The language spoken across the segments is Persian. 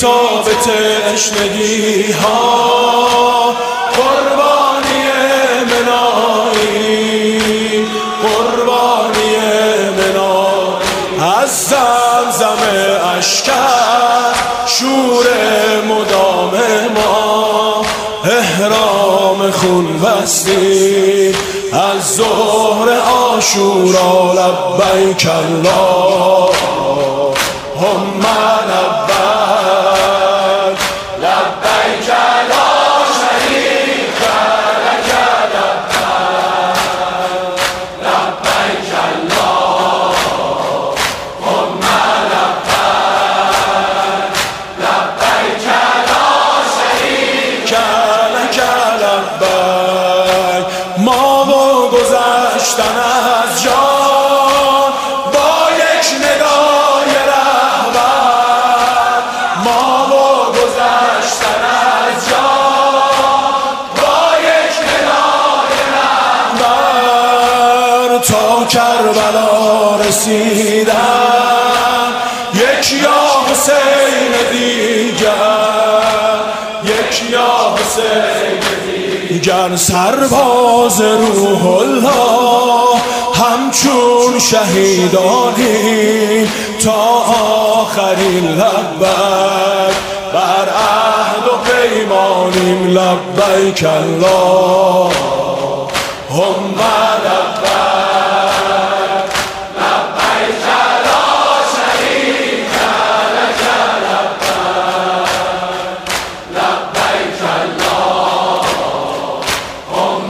تا به تشنگی ها، قربانی منایی، قربانی منا. از زمزم اشکر شور مدام ما، احرام خون بستیم از ظهر عاشورا. لبیک اللهم لبیک، لبیک لا شریک لک لبیک، لبیک اللهم لبیک، لبیک لا شریک لک لبیک. ما و گذشتن از جان با یک ندای رهبر، ما و گذشتن از جان با یک ندای رهبر. تا کربلا رسیدن یک یا حسین دیگر، یک یا حسین دیگر. سرباز روح الله همچون شهیدانیم تا آخرین لبیک، بر عهد و پیمانیم. لبیک اللهم لبیک، لبیک لا شریک لک لبیک، لبیک اللهم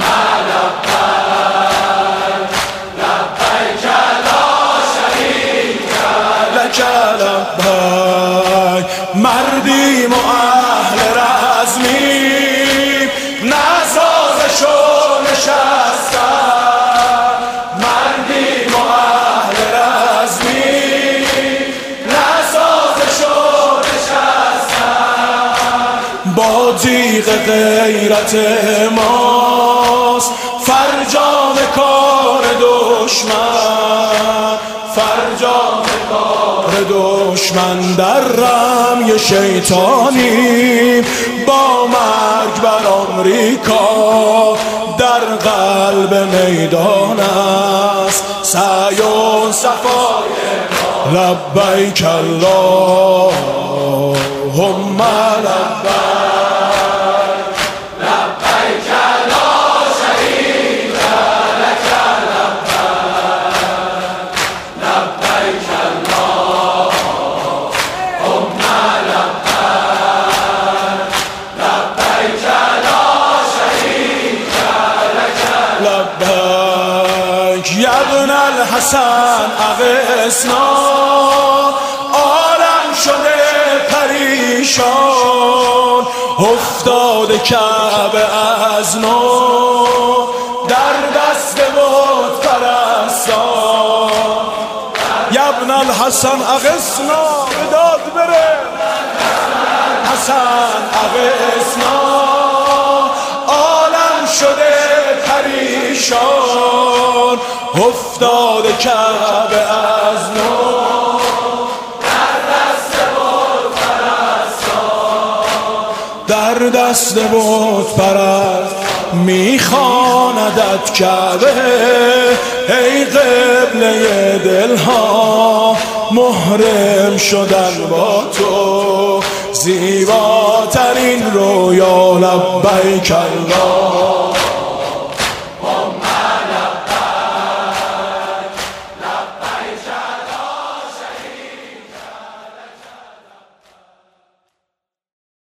لبیک، لبیک لا شریک لک لبیک. مردیم و اهل رزمیم نسازش و نشستن، مردیم و اهل رزمیم نسازش و نشستن. با تیغ غیرت ماست فرجام کار دشمن، فرجام کار دشمن. در رمی شیطانیم با مرگ بر آمریکا، در قلب میدان است سعی و صفای ما. لبیک اللهم لبیک، لبیک لا شریک لک لبیک، لبیک اللهم لبیک، لبیک لا شریک لک لبیک. یا ابن الحسن اغثنا، عالم شده پریشان، افتاده کعبه از نو در دست بت پرستان. یا ابن الحسن اغثنا، به داد بره حسن اغثنا، عالم شده پریشان، افتاده کعبه از نو در دست بت پرست. میخواندت کعبه ای قبله دلها، محرم شدن با تو زیباترین رویا. لبیک الله